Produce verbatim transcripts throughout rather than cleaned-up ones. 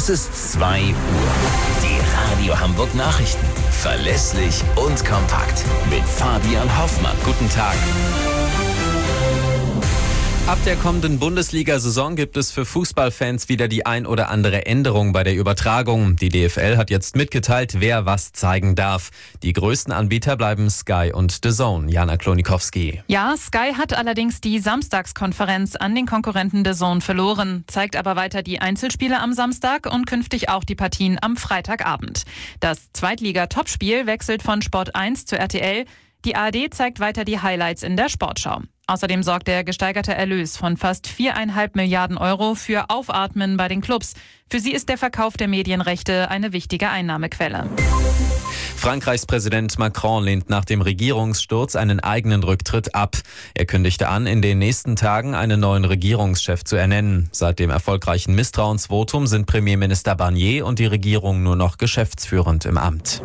Es ist zwei Uhr. Die Radio Hamburg Nachrichten. Verlässlich und kompakt. Mit Fabian Hoffmann. Guten Tag. Ab der kommenden Bundesliga-Saison gibt es für Fußballfans wieder die ein oder andere Änderung bei der Übertragung. Die D F L hat jetzt mitgeteilt, wer was zeigen darf. Die größten Anbieter bleiben Sky und D A Z N. Jana Klonikowski. Ja, Sky hat allerdings die Samstagskonferenz an den Konkurrenten D A Z N verloren, zeigt aber weiter die Einzelspiele am Samstag und künftig auch die Partien am Freitagabend. Das Zweitliga-Topspiel wechselt von Sport eins zu R T L. Die A R D zeigt weiter die Highlights in der Sportschau. Außerdem sorgt der gesteigerte Erlös von fast viereinhalb Milliarden Euro für Aufatmen bei den Clubs. Für sie ist der Verkauf der Medienrechte eine wichtige Einnahmequelle. Frankreichs Präsident Macron lehnt nach dem Regierungssturz einen eigenen Rücktritt ab. Er kündigte an, in den nächsten Tagen einen neuen Regierungschef zu ernennen. Seit dem erfolgreichen Misstrauensvotum sind Premierminister Barnier und die Regierung nur noch geschäftsführend im Amt.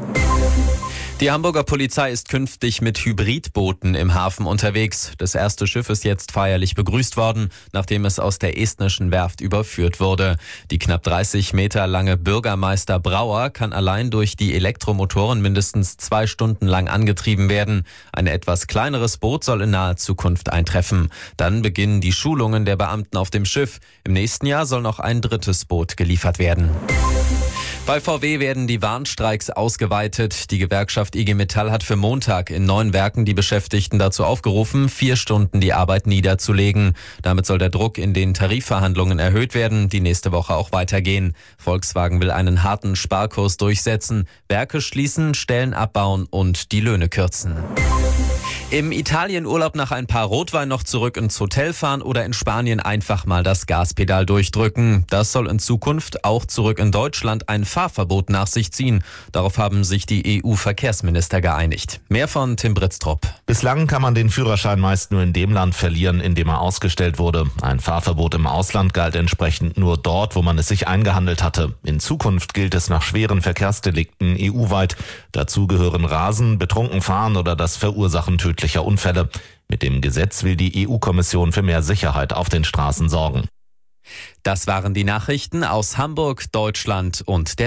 Die Hamburger Polizei ist künftig mit Hybridbooten im Hafen unterwegs. Das erste Schiff ist jetzt feierlich begrüßt worden, nachdem es aus der estnischen Werft überführt wurde. Die knapp dreißig Meter lange Bürgermeister Brauer kann allein durch die Elektromotoren mindestens zwei Stunden lang angetrieben werden. Ein etwas kleineres Boot soll in naher Zukunft eintreffen. Dann beginnen die Schulungen der Beamten auf dem Schiff. Im nächsten Jahr soll noch ein drittes Boot geliefert werden. Bei V W werden die Warnstreiks ausgeweitet. Die Gewerkschaft I G Metall hat für Montag in neun Werken die Beschäftigten dazu aufgerufen, vier Stunden die Arbeit niederzulegen. Damit soll der Druck in den Tarifverhandlungen erhöht werden, die nächste Woche auch weitergehen. Volkswagen will einen harten Sparkurs durchsetzen, Werke schließen, Stellen abbauen und die Löhne kürzen. Im Italienurlaub nach ein paar Rotwein noch zurück ins Hotel fahren oder in Spanien einfach mal das Gaspedal durchdrücken. Das soll in Zukunft auch zurück in Deutschland ein Fahrverbot nach sich ziehen. Darauf haben sich die E U-Verkehrsminister geeinigt. Mehr von Tim Britztrup. Bislang kann man den Führerschein meist nur in dem Land verlieren, in dem er ausgestellt wurde. Ein Fahrverbot im Ausland galt entsprechend nur dort, wo man es sich eingehandelt hatte. In Zukunft gilt es nach schweren Verkehrsdelikten E U-weit. Dazu gehören Rasen, betrunken fahren oder das Verursachen tödlicher Unfälle. Mit dem Gesetz will die E U-Kommission für mehr Sicherheit auf den Straßen sorgen. Das waren die Nachrichten aus Hamburg, Deutschland und der